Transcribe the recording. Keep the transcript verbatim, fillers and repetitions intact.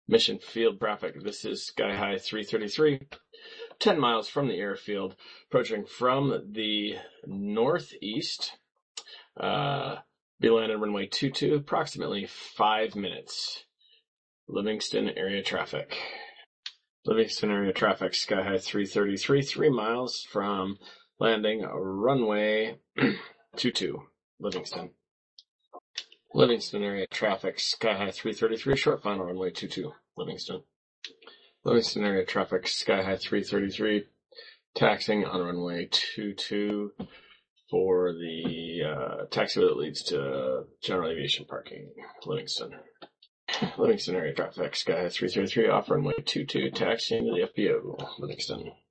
Mission field traffic. This is Sky High three thirty-three, ten miles from the airfield, approaching from the northeast. Uh, be landed runway two two, approximately five minutes. Livingston area traffic. Livingston area traffic, Sky High three thirty-three, three miles from landing runway two two, Livingston. Livingston area traffic, Sky High three thirty-three, short final runway two two, Livingston. Livingston area traffic, Sky High three thirty-three, taxiing on runway two two for the uh, taxiway that leads to general aviation parking, Livingston. Livingston area traffic, Sky High three thirty-three, off runway two two, taxiing to the F B O, Livingston.